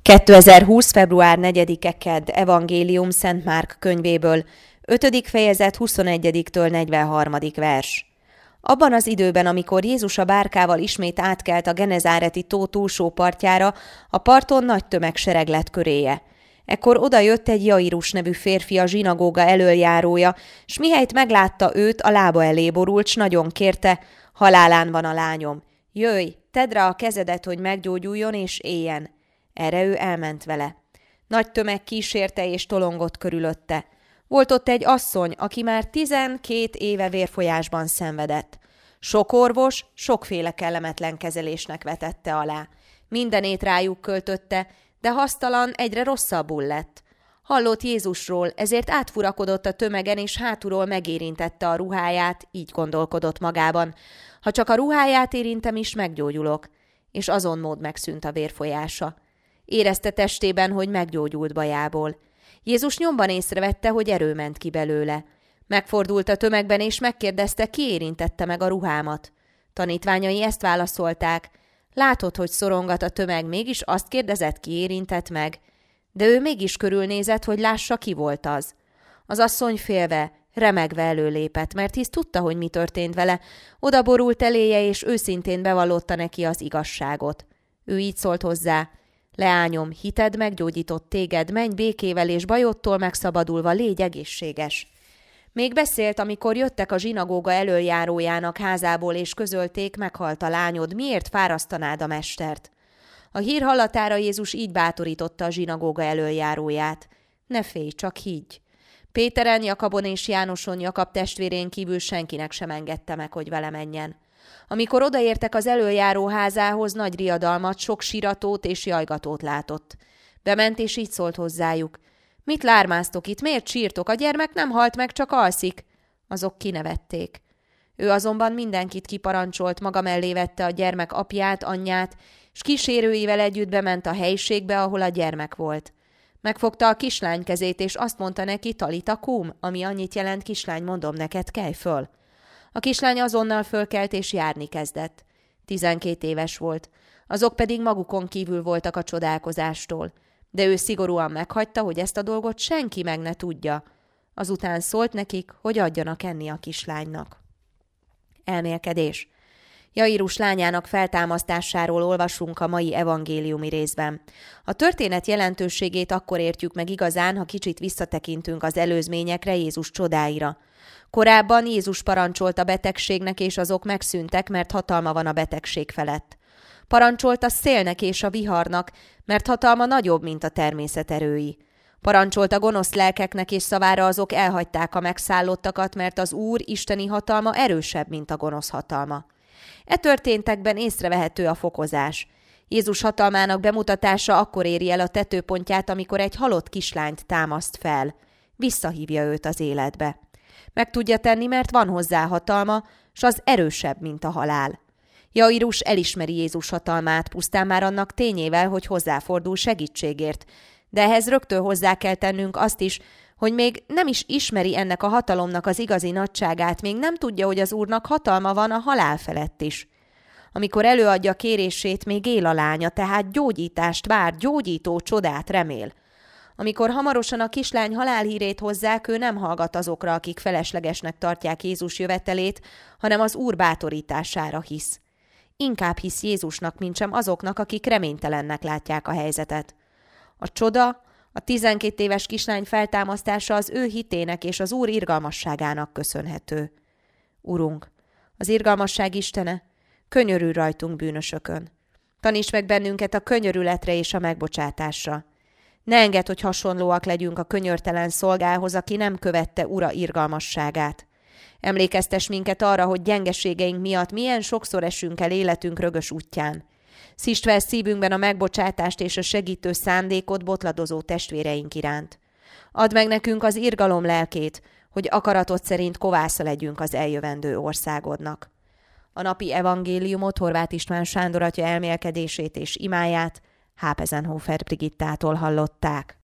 2020. február 4-e kedd Evangélium Szent Márk könyvéből, 5. fejezet 21-től 43. vers. Abban az időben, amikor Jézus a bárkával ismét átkelt a Genezáreti tó túlsó partjára, a parton nagy tömegsereg lett köréje. Ekkor odajött egy Jairus nevű férfi, a zsinagóga elöljárója, s mihelyt meglátta őt, a lába elé borult, s nagyon kérte: halálán van a lányom. Jöjj, tedd rá a kezedet, hogy meggyógyuljon és éljen. Erre ő elment vele. Nagy tömeg kísérte és tolongott körülötte. Volt ott egy asszony, aki már 12 éve vérfolyásban szenvedett. Sok orvos sokféle kellemetlen kezelésnek vetette alá. Mindenét rájuk költötte, de hasztalan egyre rosszabbul lett. Hallott Jézusról, ezért átfurakodott a tömegen, és hátulról megérintette a ruháját, így gondolkodott magában: ha csak a ruháját érintem is, meggyógyulok. És azon mód megszűnt a vérfolyása. Érezte testében, hogy meggyógyult bajából. Jézus nyomban észrevette, hogy erő ment ki belőle. Megfordult a tömegben, és megkérdezte, ki érintette meg a ruhámat. Tanítványai ezt válaszolták: látod, hogy szorongat a tömeg, mégis azt kérdezett, ki érintett meg. De ő mégis körülnézett, hogy lássa, ki volt az. Az asszony félve, remegve előlépett, mert hisz tudta, hogy mi történt vele. Oda borult eléje, és őszintén bevallotta neki az igazságot. Ő így szólt hozzá: leányom, hited meggyógyított téged, menj békével, és bajodtól megszabadulva légy egészséges. Még beszélt, amikor jöttek a zsinagóga elöljárójának házából, és közölték: meghalt a lányod, miért fárasztanád a mestert? A hír hallatára Jézus így bátorította a zsinagóga elöljáróját: ne félj, csak higgy. Péteren, Jakabon és Jánoson, Jakab testvérén kívül senkinek sem engedte meg, hogy vele menjen. Amikor odaértek az elöljáró házához, nagy riadalmat, sok síratót és jajgatót látott. Bement, és így szólt hozzájuk: mit lármáztok itt, miért sírtok? A gyermek nem halt meg, csak alszik. Azok kinevették. Ő azonban mindenkit kiparancsolt, maga mellé vette a gyermek apját, anyját, s kísérőivel együtt bement a helyiségbe, ahol a gyermek volt. Megfogta a kislány kezét, és azt mondta neki: talita kum, ami annyit jelent: kislány, mondom neked, kelj föl. A kislány azonnal fölkelt, és járni kezdett. 12 éves volt. Azok pedig magukon kívül voltak a csodálkozástól. De ő szigorúan meghagyta, hogy ezt a dolgot senki meg ne tudja. Azután szólt nekik, hogy adjanak enni a kislánynak. Elmélkedés. Jairus lányának feltámasztásáról olvasunk a mai evangéliumi részben. A történet jelentőségét akkor értjük meg igazán, ha kicsit visszatekintünk az előzményekre, Jézus csodáira. Korábban Jézus parancsolt a betegségnek, és azok megszűntek, mert hatalma van a betegség felett. Parancsolt a szélnek és a viharnak, mert hatalma nagyobb, mint a természet erői. Parancsolt a gonosz lelkeknek, és szavára azok elhagyták a megszállottakat, mert az Úr isteni hatalma erősebb, mint a gonosz hatalma. E történtekben észrevehető a fokozás. Jézus hatalmának bemutatása akkor éri el a tetőpontját, amikor egy halott kislányt támaszt fel. Visszahívja őt az életbe. Meg tudja tenni, mert van hozzá hatalma, s az erősebb, mint a halál. Jairus elismeri Jézus hatalmát, pusztán már annak tényével, hogy hozzáfordul segítségért, de ehhez rögtön hozzá kell tennünk azt is, hogy még nem is ismeri ennek a hatalomnak az igazi nagyságát, még nem tudja, hogy az Úrnak hatalma van a halál felett is. Amikor előadja kérését, még él a lánya, tehát gyógyítást vár, gyógyító csodát remél. Amikor hamarosan a kislány halálhírét hozzák, ő nem hallgat azokra, akik feleslegesnek tartják Jézus jövetelét, hanem az Úr bátorítására hisz. Inkább hisz Jézusnak, mintsem azoknak, akik reménytelennek látják a helyzetet. A csoda, a 12 éves kislány feltámasztása az ő hitének és az Úr irgalmasságának köszönhető. Urunk, az irgalmasság Istene, könyörülj rajtunk bűnösökön. Taníts meg bennünket a könyörületre és a megbocsátásra. Ne engedd, hogy hasonlóak legyünk a könyörtelen szolgához, aki nem követte Ura irgalmasságát. Emlékeztess minket arra, hogy gyengeségeink miatt milyen sokszor esünk el életünk rögös útján. Szítsd fel szívünkben a megbocsátást és a segítő szándékot botladozó testvéreink iránt. Add meg nekünk az irgalom lelkét, hogy akaratod szerint kovásza legyünk az eljövendő országodnak. A napi evangéliumot Horváth István Sándor atya elmélkedését és imáját Hápezenhofer Brigittától hallották.